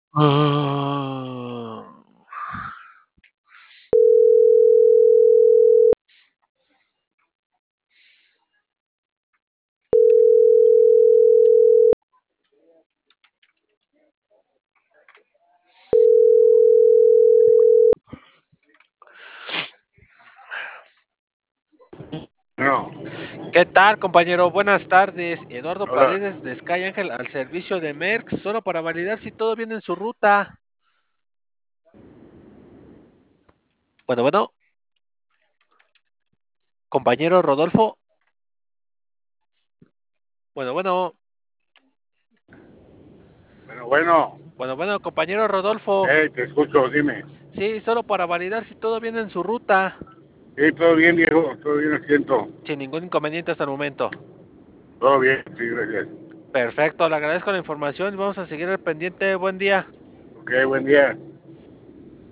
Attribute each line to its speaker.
Speaker 1: Ah.
Speaker 2: No,
Speaker 1: ¿Qué tal, compañero? Buenas tardes. Eduardo
Speaker 2: hola.
Speaker 1: Paredes de Sky Ángel al servicio de Merck, solo para validar si todo viene en su ruta. Bueno, bueno, compañero Rodolfo. Bueno, bueno,
Speaker 2: Bueno,
Speaker 1: bueno, compañero Rodolfo.
Speaker 2: te escucho, dime.
Speaker 1: Sí, solo para validar si todo viene en su ruta.
Speaker 2: Sí, todo bien, Diego, todo bien, lo siento.
Speaker 1: Sin ningún inconveniente hasta el momento.
Speaker 2: Todo bien, sí, gracias.
Speaker 1: Perfecto, le agradezco la información y vamos a seguir al pendiente. Buen día.
Speaker 2: Ok, buen día.